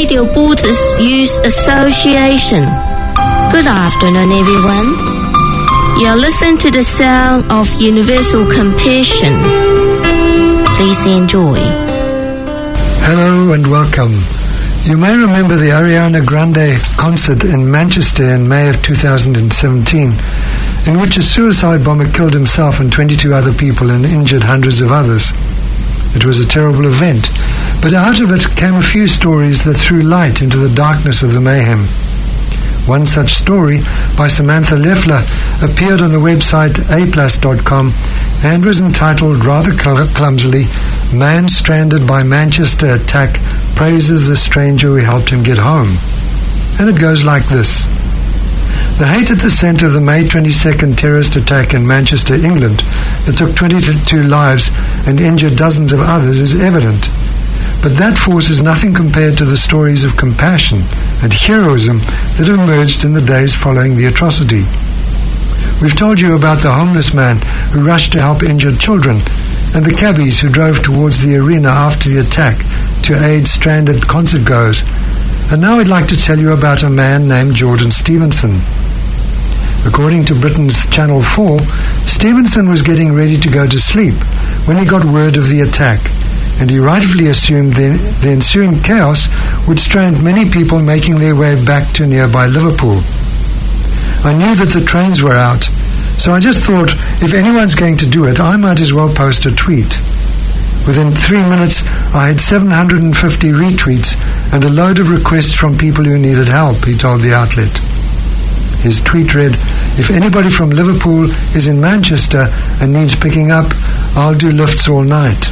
Radio Buddhist Youth Association. Good afternoon, everyone. You're listening to the sound of universal compassion. Please enjoy. Hello and welcome. You may remember the Ariana Grande concert in Manchester in May of 2017, in which a suicide bomber killed himself and 22 other people and injured hundreds of others. It was a terrible event, but out of it came a few stories that threw light into the darkness of the mayhem. One such story, by Samantha Leffler, appeared on the website aplus.com and was entitled rather clumsily, "Man Stranded by Manchester Attack Praises the Stranger Who Helped Him Get Home." And it goes like this. The hate at the centre of the May 22nd terrorist attack in Manchester, England, that took 22 lives and injured dozens of others is evident. But that force is nothing compared to the stories of compassion and heroism that emerged in the days following the atrocity. We've told you about the homeless man who rushed to help injured children, and the cabbies who drove towards the arena after the attack to aid stranded concertgoers. And now I'd like to tell you about a man named Jordan Stevenson. According to Britain's Channel 4, Stevenson was getting ready to go to sleep when he got word of the attack, and he rightfully assumed the ensuing chaos would strand many people making their way back to nearby Liverpool. I knew that the trains were out, so I just thought, if anyone's going to do it, I might as well post a tweet. Within 3 minutes, I had 750 retweets and a load of requests from people who needed help, he told the outlet. His tweet read, "If anybody from Liverpool is in Manchester and needs picking up, I'll do lifts all night."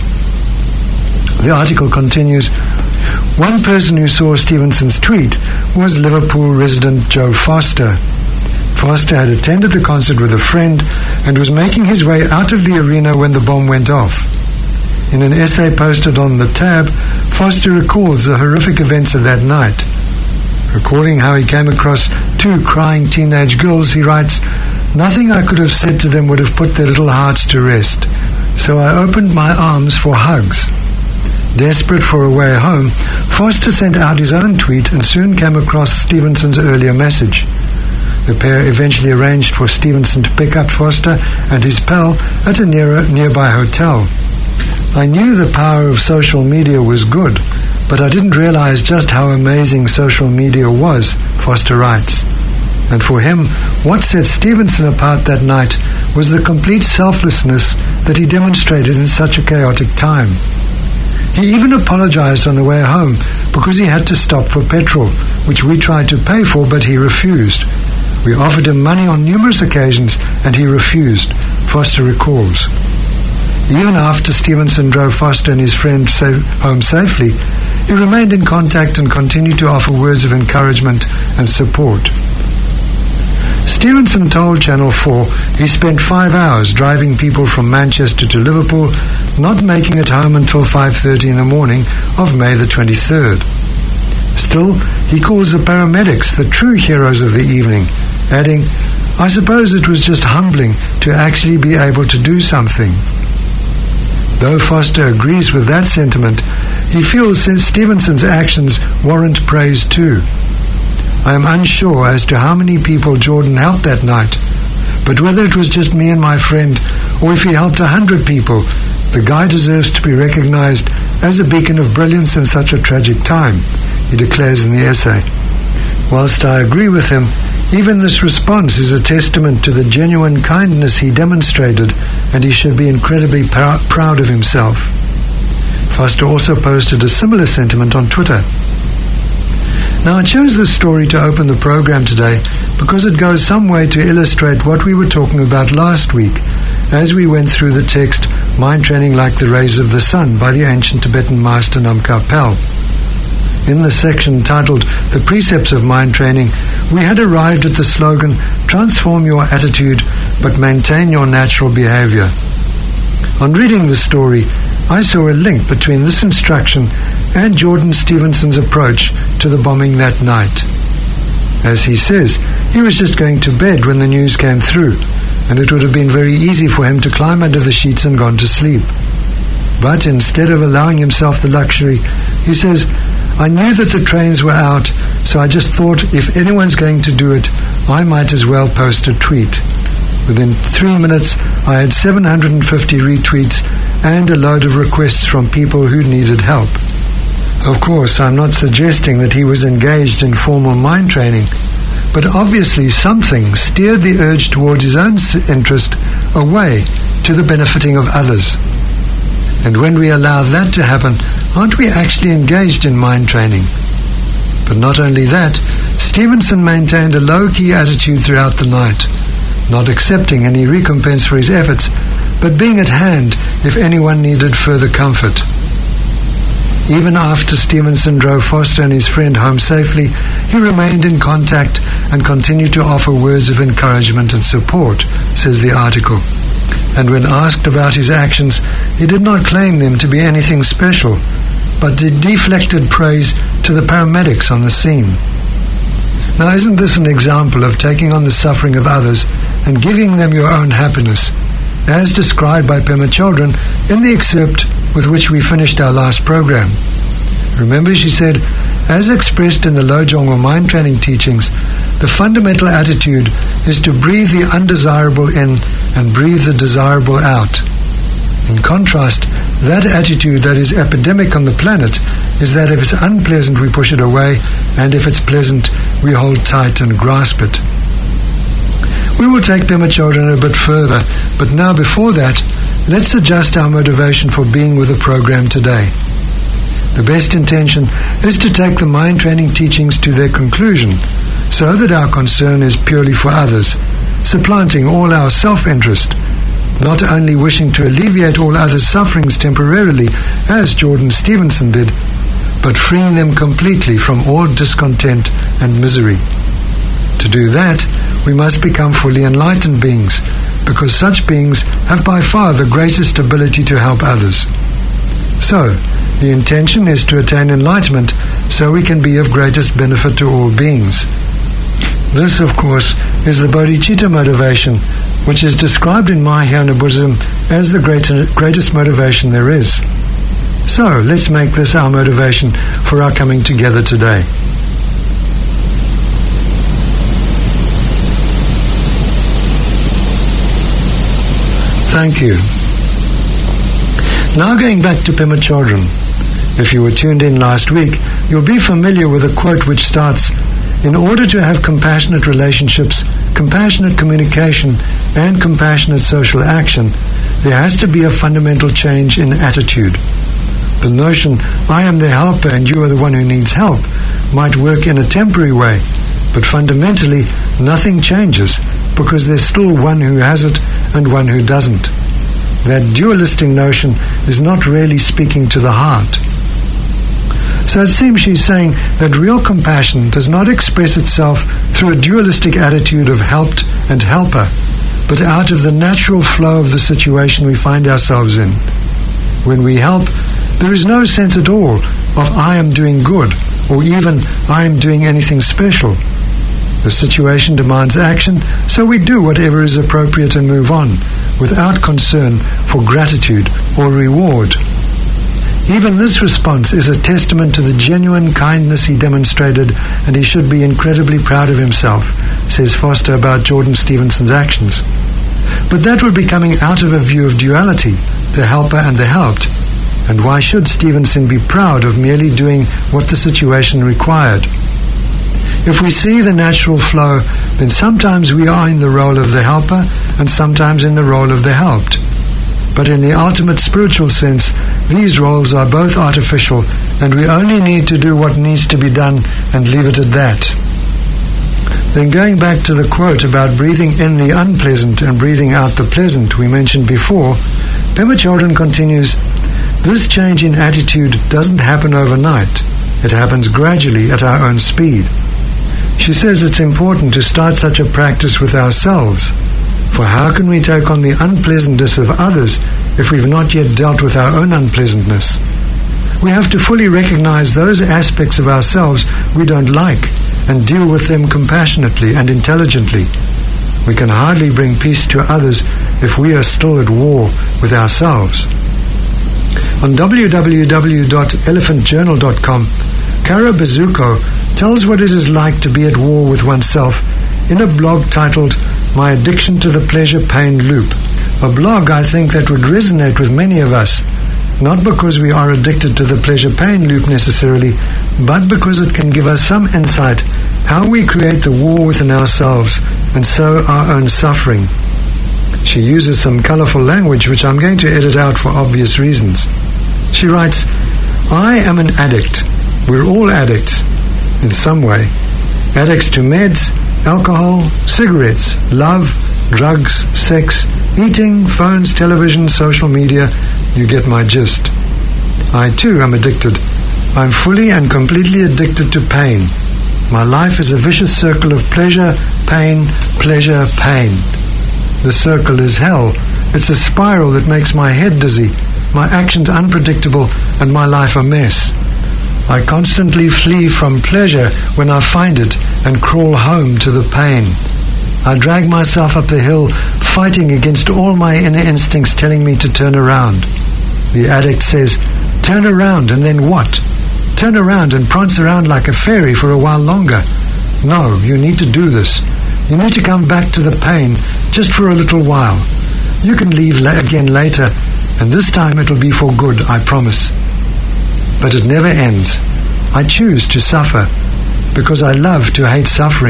The article continues, one person who saw Stevenson's tweet was Liverpool resident Joe Foster. Foster had attended the concert with a friend and was making his way out of the arena when the bomb went off. In an essay posted on the tab, Foster recalls the horrific events of that night. Recalling how he came across 2 crying teenage girls, he writes, "Nothing I could have said to them would have put their little hearts to rest, so I opened my arms for hugs." Desperate for a way home, Foster sent out his own tweet and soon came across Stevenson's earlier message. The pair eventually arranged for Stevenson to pick up Foster and his pal at a nearby hotel. "I knew the power of social media was good, but I didn't realize just how amazing social media was," Foster writes. And for him, what set Stevenson apart that night was the complete selflessness that he demonstrated in such a chaotic time. He even apologized on the way home because he had to stop for petrol, which we tried to pay for, but he refused. We offered him money on numerous occasions and he refused, Foster recalls. Even after Stevenson drove Foster and his friend home safely, he remained in contact and continued to offer words of encouragement and support. Stevenson told Channel 4 he spent 5 hours driving people from Manchester to Liverpool, not making it home until 5:30 in the morning of May the 23rd. Still, he calls the paramedics the true heroes of the evening, adding, "I suppose it was just humbling to actually be able to do something." Though Foster agrees with that sentiment, he feels Stevenson's actions warrant praise too. "I am unsure as to how many people Jordan helped that night, but whether it was just me and my friend, or if he helped 100 people, the guy deserves to be recognized as a beacon of brilliance in such a tragic time," he declares in the essay. Whilst I agree with him, even this response is a testament to the genuine kindness he demonstrated, and he should be incredibly proud of himself. Foster also posted a similar sentiment on Twitter. Now, I chose this story to open the program today because it goes some way to illustrate what we were talking about last week as we went through the text Mind Training Like the Rays of the Sun by the ancient Tibetan master Namkha Pel. In the section titled The Precepts of Mind Training, we had arrived at the slogan, "Transform your attitude, but maintain your natural behavior." On reading the story, I saw a link between this instruction and Jordan Stevenson's approach to the bombing that night. As he says, he was just going to bed when the news came through, and it would have been very easy for him to climb under the sheets and gone to sleep. But instead of allowing himself the luxury, he says, I knew that the trains were out, so I just thought if anyone's going to do it, I might as well post a tweet. Within 3 minutes, I had 750 retweets and a load of requests from people who needed help. Of course, I'm not suggesting that he was engaged in formal mind training, but obviously something steered the urge towards his own interest away to the benefiting of others. And when we allow that to happen, aren't we actually engaged in mind training? But not only that, Stevenson maintained a low-key attitude throughout the night, not accepting any recompense for his efforts, but being at hand if anyone needed further comfort. Even after Stevenson drove Foster and his friend home safely, he remained in contact and continued to offer words of encouragement and support, says the article. And when asked about his actions, he did not claim them to be anything special, but deflected praise to the paramedics on the scene. Now, isn't this an example of taking on the suffering of others and giving them your own happiness, as described by Pema Chodron in the excerpt with which we finished our last program? Remember, she said, as expressed in the Lojong or mind training teachings, the fundamental attitude is to breathe the undesirable in and breathe the desirable out. In contrast, that attitude that is epidemic on the planet is that if it's unpleasant, we push it away, and if it's pleasant, we hold tight and grasp it. We will take Pema Chodron a bit further, but now before that, let's adjust our motivation for being with the program today. The best intention is to take the mind training teachings to their conclusion, so that our concern is purely for others, supplanting all our self-interest, not only wishing to alleviate all others' sufferings temporarily, as Jordan Stevenson did, but freeing them completely from all discontent and misery. To do that, we must become fully enlightened beings, because such beings have by far the greatest ability to help others. So, the intention is to attain enlightenment so we can be of greatest benefit to all beings. This, of course, is the bodhicitta motivation, which is described in Mahayana Buddhism as the greatest motivation there is. So, let's make this our motivation for our coming together today. Thank you. Now going back to Pema Chodron. If you were tuned in last week, you'll be familiar with a quote which starts, "In order to have compassionate relationships, compassionate communication, and compassionate social action, there has to be a fundamental change in attitude." The notion, "I am the helper and you are the one who needs help," might work in a temporary way, but fundamentally nothing changes, because there's still one who has it and one who doesn't. That dualistic notion is not really speaking to the heart. So it seems she's saying that real compassion does not express itself through a dualistic attitude of helped and helper, but out of the natural flow of the situation we find ourselves in. When we help, there is no sense at all of "I am doing good," or even "I am doing anything special." The situation demands action, so we do whatever is appropriate and move on, without concern for gratitude or reward. Even this response is a testament to the genuine kindness he demonstrated, and he should be incredibly proud of himself, says Foster about Jordan Stevenson's actions. But that would be coming out of a view of duality, the helper and the helped. And why should Stevenson be proud of merely doing what the situation required? If we see the natural flow, then sometimes we are in the role of the helper and sometimes in the role of the helped. But in the ultimate spiritual sense, these roles are both artificial, and we only need to do what needs to be done and leave it at that. Then going back to the quote about breathing in the unpleasant and breathing out the pleasant we mentioned before, Pema Chodron continues, "This change in attitude doesn't happen overnight. It happens gradually at our own speed." She says it's important to start such a practice with ourselves. For how can we take on the unpleasantness of others if we've not yet dealt with our own unpleasantness? We have to fully recognize those aspects of ourselves we don't like and deal with them compassionately and intelligently. We can hardly bring peace to others if we are still at war with ourselves. On www.elephantjournal.com, Kara Bazuko tells what it is like to be at war with oneself in a blog titled My Addiction to the Pleasure-Pain Loop. A blog, I think, that would resonate with many of us, not because we are addicted to the pleasure-pain loop necessarily, but because it can give us some insight how we create the war within ourselves and so our own suffering. She uses some colorful language which I'm going to edit out for obvious reasons. She writes, I am an addict. We're all addicts in some way. Addicts to meds, alcohol, cigarettes, love, drugs, sex, eating, phones, television, social media. You get my gist. I too am addicted. I'm fully and completely addicted to pain. My life is a vicious circle of pleasure, pain, pleasure, pain. The circle is hell. It's a spiral that makes my head dizzy, my actions unpredictable, and my life a mess. I constantly flee from pleasure when I find it and crawl home to the pain. I drag myself up the hill, fighting against all my inner instincts telling me to turn around. The addict says, turn around and then what? Turn around and prance around like a fairy for a while longer. No, you need to do this. You need to come back to the pain just for a little while. You can leave again later, and this time it'll be for good, I promise. But it never ends. I choose to suffer because I love to hate suffering.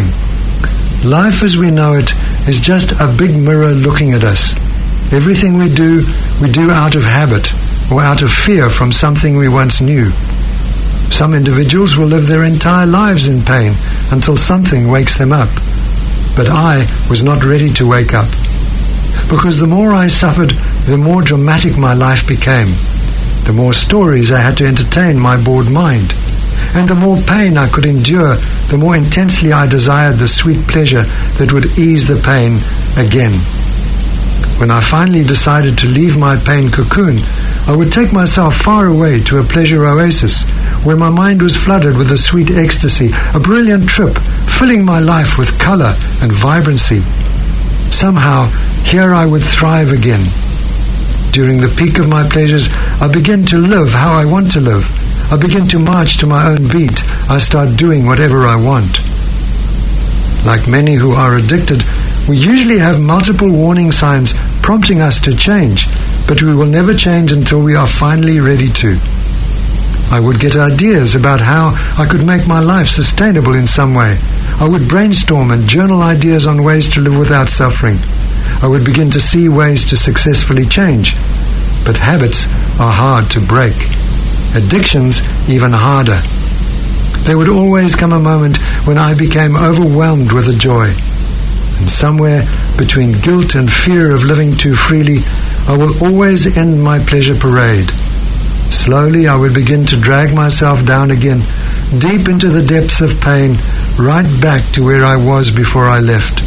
Life as we know it is just a big mirror looking at us. Everything we do out of habit or out of fear from something we once knew. Some individuals will live their entire lives in pain until something wakes them up. But I was not ready to wake up. Because the more I suffered, the more dramatic my life became. The more stories I had to entertain my bored mind. And the more pain I could endure, the more intensely I desired the sweet pleasure that would ease the pain again. When I finally decided to leave my pain cocoon, I would take myself far away to a pleasure oasis, where my mind was flooded with a sweet ecstasy, a brilliant trip, filling my life with color and vibrancy. Somehow, here I would thrive again. During the peak of my pleasures, I begin to live how I want to live. I begin to march to my own beat. I start doing whatever I want. Like many who are addicted, we usually have multiple warning signs prompting us to change, but we will never change until we are finally ready to. I would get ideas about how I could make my life sustainable in some way. I would brainstorm and journal ideas on ways to live without suffering. I would begin to see ways to successfully change. But habits are hard to break. Addictions even harder. There would always come a moment when I became overwhelmed with a joy. And somewhere between guilt and fear of living too freely, I will always end my pleasure parade. Slowly I would begin to drag myself down again, deep into the depths of pain, right back to where I was before I left.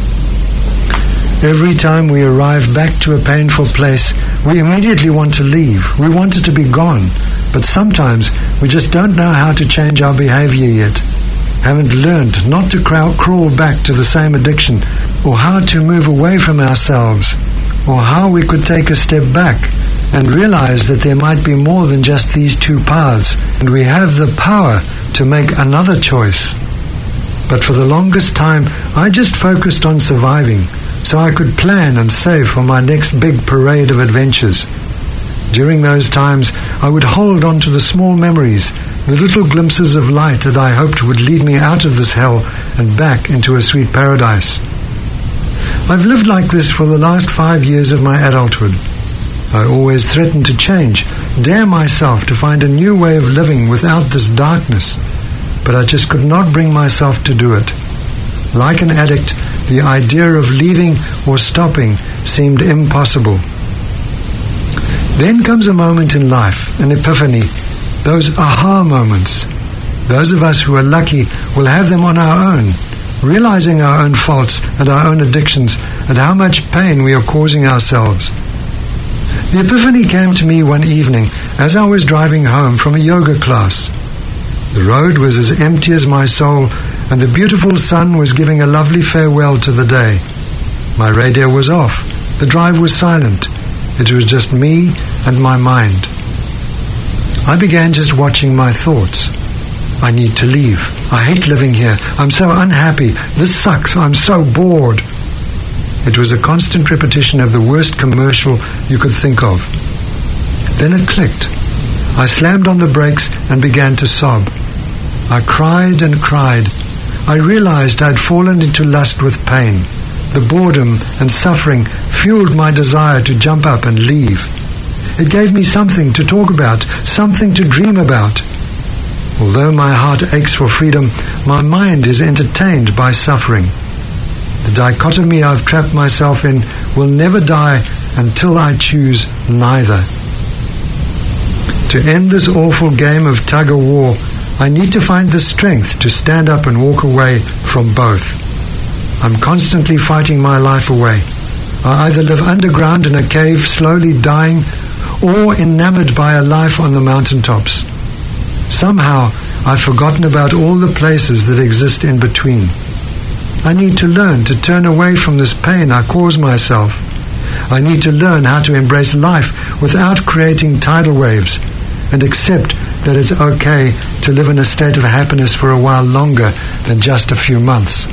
Every time we arrive back to a painful place, we immediately want to leave. We want it to be gone. But sometimes we just don't know how to change our behavior yet. Haven't learned not to crawl back to the same addiction, or how to move away from ourselves, or how we could take a step back and realize that there might be more than just these two paths, and we have the power to make another choice. But for the longest time, I just focused on surviving, so I could plan and save for my next big parade of adventures. During those times, I would hold on to the small memories, the little glimpses of light that I hoped would lead me out of this hell and back into a sweet paradise. I've lived like this for the last 5 years of my adulthood. I always threatened to change, dare myself to find a new way of living without this darkness, but I just could not bring myself to do it. Like an addict, the idea of leaving or stopping seemed impossible. Then comes a moment in life, an epiphany, those aha moments. Those of us who are lucky will have them on our own, realizing our own faults and our own addictions and how much pain we are causing ourselves. The epiphany came to me one evening as I was driving home from a yoga class. The road was as empty as my soul, and the beautiful sun was giving a lovely farewell to the day. My radio was off. The drive was silent. It was just me and my mind. I began just watching my thoughts. I need to leave. I hate living here. I'm so unhappy. This sucks. I'm so bored. It was a constant repetition of the worst commercial you could think of. Then it clicked. I slammed on the brakes and began to sob. I cried and cried. I realized I'd fallen into lust with pain. The boredom and suffering fueled my desire to jump up and leave. It gave me something to talk about, something to dream about. Although my heart aches for freedom, my mind is entertained by suffering. The dichotomy I've trapped myself in will never die until I choose neither. To end this awful game of tug-of-war, I need to find the strength to stand up and walk away from both. I'm constantly fighting my life away. I either live underground in a cave slowly dying, or enamored by a life on the mountaintops. Somehow, I've forgotten about all the places that exist in between. I need to learn to turn away from this pain I cause myself. I need to learn how to embrace life without creating tidal waves, and accept that it's okay to live in a state of happiness for a while longer than just a few months.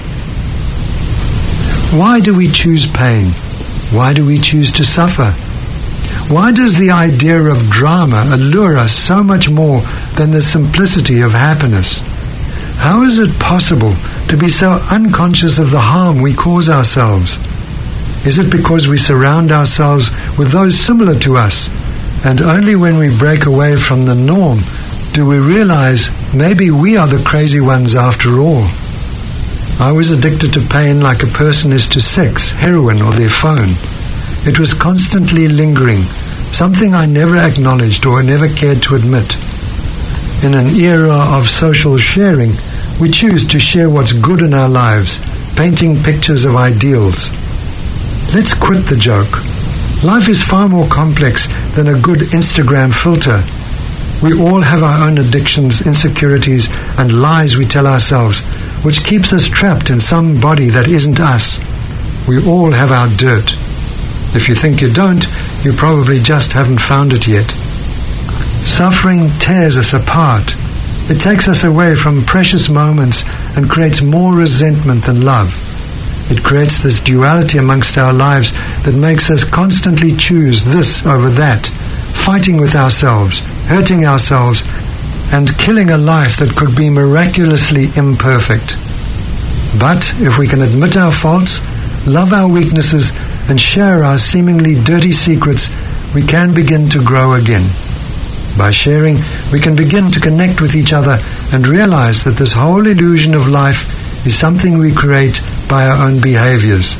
Why do we choose pain? Why do we choose to suffer? Why does the idea of drama allure us so much more than the simplicity of happiness? How is it possible to be so unconscious of the harm we cause ourselves? Is it because we surround ourselves with those similar to us, and only when we break away from the norm do we realize maybe we are the crazy ones after all? I was addicted to pain like a person is to sex, heroin, or their phone. It was constantly lingering, something I never acknowledged or never cared to admit. In an era of social sharing, we choose to share what's good in our lives, painting pictures of ideals. Let's quit the joke. Life is far more complex than a good Instagram filter. We all have our own addictions, insecurities, and lies we tell ourselves, which keeps us trapped in some body that isn't us. We all have our dirt. If you think you don't, you probably just haven't found it yet. Suffering tears us apart. It takes us away from precious moments and creates more resentment than love. It creates this duality amongst our lives that makes us constantly choose this over that, fighting with ourselves, hurting ourselves, and killing a life that could be miraculously imperfect. But if we can admit our faults, love our weaknesses, and share our seemingly dirty secrets, we can begin to grow again. By sharing, we can begin to connect with each other and realize that this whole illusion of life is something we create by our own behaviors.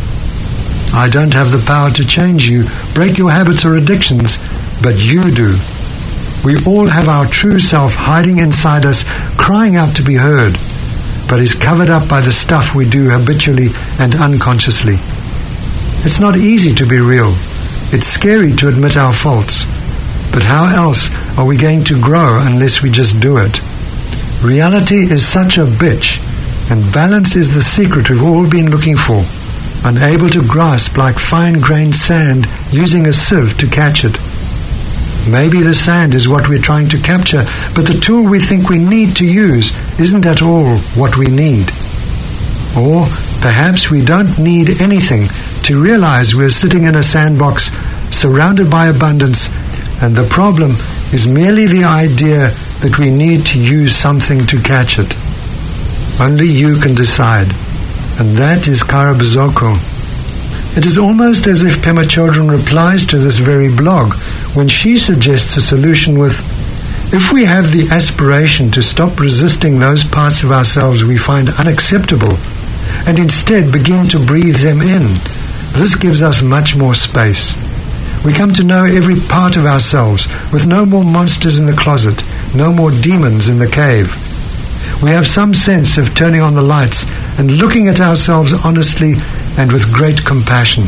I don't have the power to change you, break your habits or addictions, but you do. We all have our true self hiding inside us, crying out to be heard, but is covered up by the stuff we do habitually and unconsciously. It's not easy to be real. It's scary to admit our faults. But how else are we going to grow unless we just do it? Reality is such a bitch, and balance is the secret we've all been looking for, unable to grasp like fine-grained sand using a sieve to catch it. Maybe the sand is what we're trying to capture, but the tool we think we need to use isn't at all what we need. Or perhaps we don't need anything to realize we're sitting in a sandbox surrounded by abundance, and the problem is merely the idea that we need to use something to catch it. Only you can decide, and that is Kara Bazoko. It is almost as if Pema Chodron replies to this very blog when she suggests a solution with, if we have the aspiration to stop resisting those parts of ourselves we find unacceptable and instead begin to breathe them in, this gives us much more space. We come to know every part of ourselves with no more monsters in the closet, no more demons in the cave. We have some sense of turning on the lights and looking at ourselves honestly and with great compassion.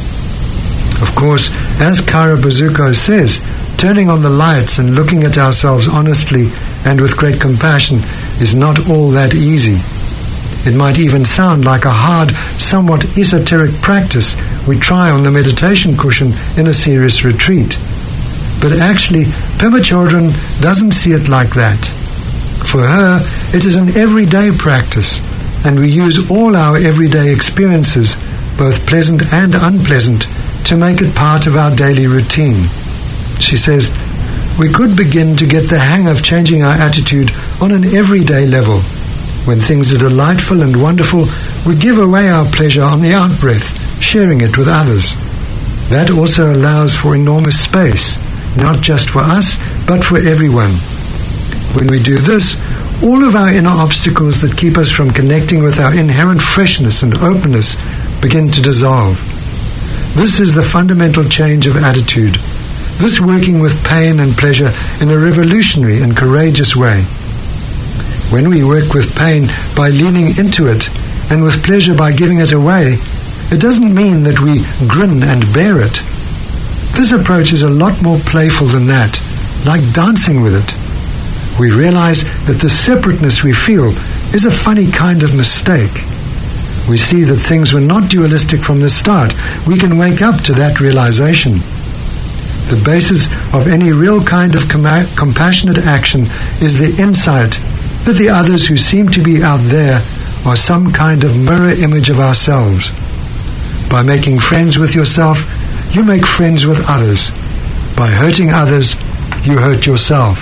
Of course, as Kara Bazoko says, turning on the lights and looking at ourselves honestly and with great compassion is not all that easy. It might even sound like a hard, somewhat esoteric practice we try on the meditation cushion in a serious retreat. But actually, Pema Chodron doesn't see it like that. For her, it is an everyday practice, and we use all our everyday experiences, both pleasant and unpleasant, to make it part of our daily routine. She says, we could begin to get the hang of changing our attitude on an everyday level. When things are delightful and wonderful, we give away our pleasure on the out-breath, sharing it with others. That also allows for enormous space, not just for us, but for everyone. When we do this, all of our inner obstacles that keep us from connecting with our inherent freshness and openness begin to dissolve. This is the fundamental change of attitude. This working with pain and pleasure in a revolutionary and courageous way. When we work with pain by leaning into it, and with pleasure by giving it away, it doesn't mean that we grin and bear it. This approach is a lot more playful than that, like dancing with it. We realize that the separateness we feel is a funny kind of mistake. We see that things were not dualistic from the start. We can wake up to that realization. The basis of any real kind of compassionate action is the insight that the others who seem to be out there are some kind of mirror image of ourselves. By making friends with yourself, you make friends with others. By hurting others, you hurt yourself.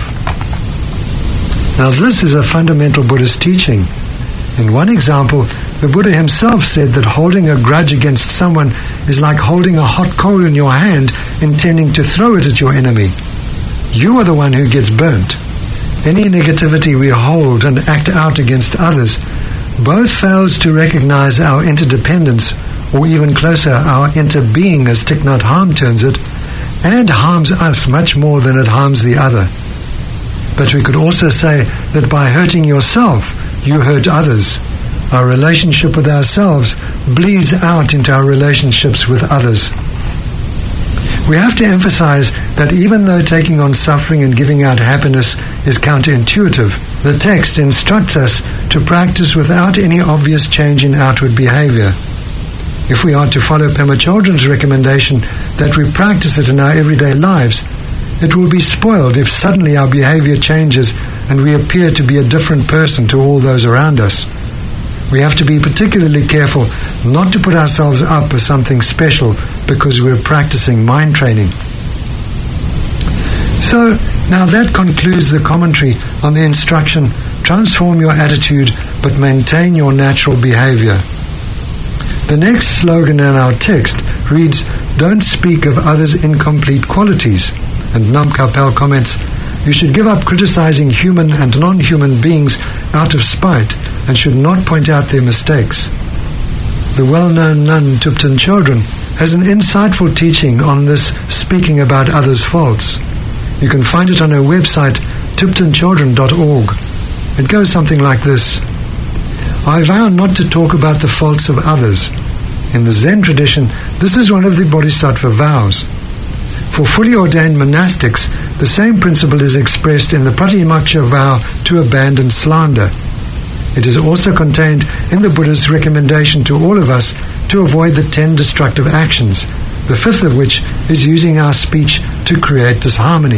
Now this is a fundamental Buddhist teaching. In one example, the Buddha himself said that holding a grudge against someone is like holding a hot coal in your hand, intending to throw it at your enemy. You are the one who gets burnt. Any negativity we hold and act out against others both fails to recognize our interdependence, or even closer, our interbeing, as Thich Nhat Hanh terms it, and harms us much more than it harms the other. But we could also say that by hurting yourself, you hurt others. Our relationship with ourselves bleeds out into our relationships with others. We have to emphasize that even though taking on suffering and giving out happiness is counterintuitive, the text instructs us to practice without any obvious change in outward behavior. If we are to follow Pema Chodron's recommendation that we practice it in our everyday lives, it will be spoiled if suddenly our behavior changes and we appear to be a different person to all those around us. We have to be particularly careful not to put ourselves up as something special because we're practicing mind training. So, now that concludes the commentary on the instruction, transform your attitude but maintain your natural behavior. The next slogan in our text reads, don't speak of others' incomplete qualities. And Nam Kapel comments, you should give up criticizing human and non-human beings out of spite and should not point out their mistakes. The well-known nun Thupten Chodron has an insightful teaching on this speaking about others' faults. You can find it on her website, thuptenchodron.org. It goes something like this. I vow not to talk about the faults of others. In the Zen tradition, this is one of the Bodhisattva vows. For fully ordained monastics, the same principle is expressed in the Pratimoksha vow to abandon slander. It is also contained in the Buddha's recommendation to all of us to avoid the 10 destructive actions, the fifth of which is using our speech to create disharmony.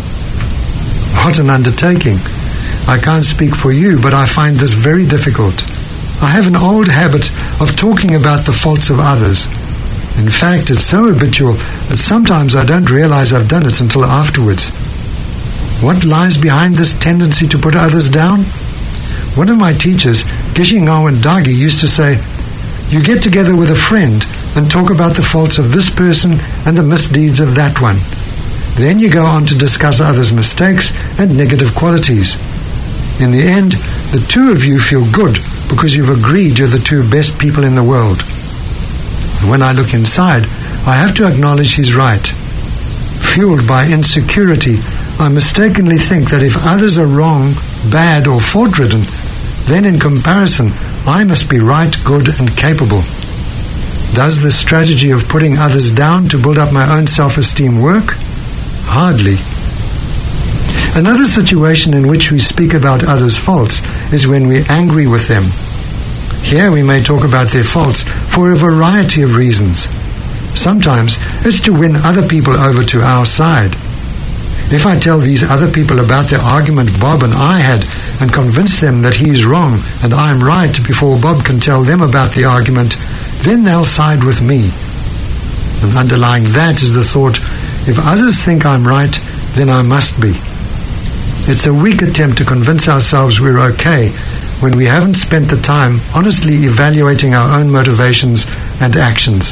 What an undertaking! I can't speak for you, but I find this very difficult. I have an old habit of talking about the faults of others. In fact, it's so habitual that sometimes I don't realize I've done it until afterwards. What lies behind this tendency to put others down? One of my teachers, Geshe Ngawang Dagi, used to say, you get together with a friend and talk about the faults of this person and the misdeeds of that one. Then you go on to discuss others' mistakes and negative qualities. In the end, the two of you feel good because you've agreed you're the two best people in the world. When I look inside, I have to acknowledge he's right. Fueled by insecurity, I mistakenly think that if others are wrong, bad, or fault-ridden, then in comparison, I must be right, good, and capable. Does the strategy of putting others down to build up my own self-esteem work? Hardly. Another situation in which we speak about others' faults is when we're angry with them. Here we may talk about their faults for a variety of reasons. Sometimes it's to win other people over to our side. If I tell these other people about the argument Bob and I had and convince them that he is wrong and I'm right before Bob can tell them about the argument, then they'll side with me. And underlying that is the thought, if others think I'm right, then I must be. It's a weak attempt to convince ourselves we're okay when we haven't spent the time honestly evaluating our own motivations and actions.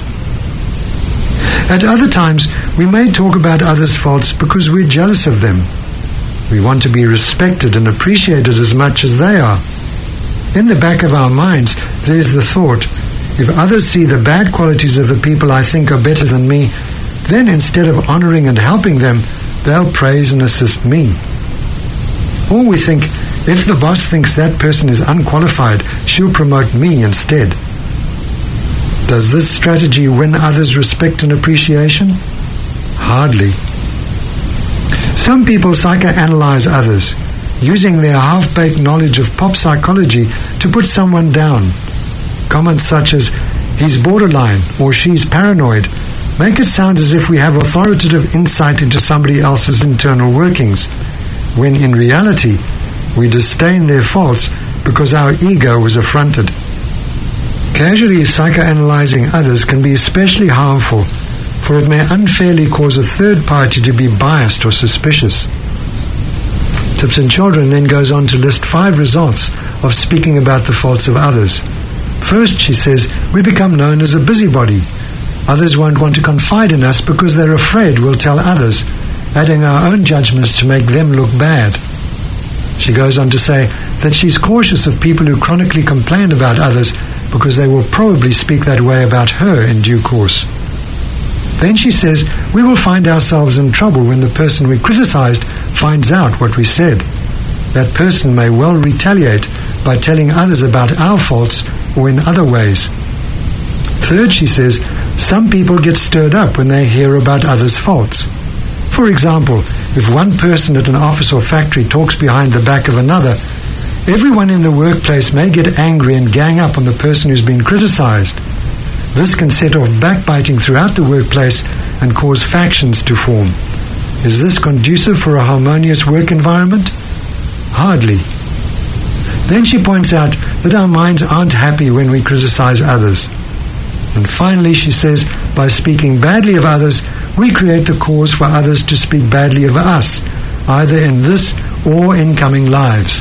At other times, we may talk about others' faults because we're jealous of them. We want to be respected and appreciated as much as they are. In the back of our minds, there's the thought, if others see the bad qualities of the people I think are better than me, then instead of honoring and helping them, they'll praise and assist me. Or we think, if the boss thinks that person is unqualified, she'll promote me instead. Does this strategy win others' respect and appreciation? Hardly. Some people psychoanalyze others, using their half-baked knowledge of pop psychology to put someone down. Comments such as, he's borderline or she's paranoid, make it sound as if we have authoritative insight into somebody else's internal workings, when in reality, we disdain their faults because our ego was affronted. Casually psychoanalyzing others can be especially harmful, for it may unfairly cause a third party to be biased or suspicious. Tips and Children then goes on to list 5 results of speaking about the faults of others. First, she says, we become known as a busybody. Others won't want to confide in us because they're afraid we'll tell others, adding our own judgments to make them look bad. She goes on to say that she's cautious of people who chronically complain about others because they will probably speak that way about her in due course. Then she says we will find ourselves in trouble when the person we criticized finds out what we said. That person may well retaliate by telling others about our faults or in other ways. Third, she says, some people get stirred up when they hear about others' faults. For example, if one person at an office or factory talks behind the back of another, everyone in the workplace may get angry and gang up on the person who's been criticized. This can set off backbiting throughout the workplace and cause factions to form. Is this conducive for a harmonious work environment? Hardly. Then she points out that our minds aren't happy when we criticize others. And finally, she says, by speaking badly of others, we create the cause for others to speak badly of us, either in this or in coming lives.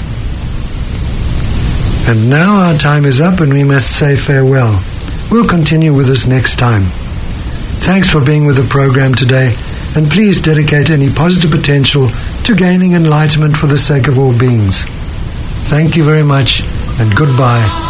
And now our time is up and we must say farewell. We'll continue with this next time. Thanks for being with the program today, and please dedicate any positive potential to gaining enlightenment for the sake of all beings. Thank you very much, and goodbye.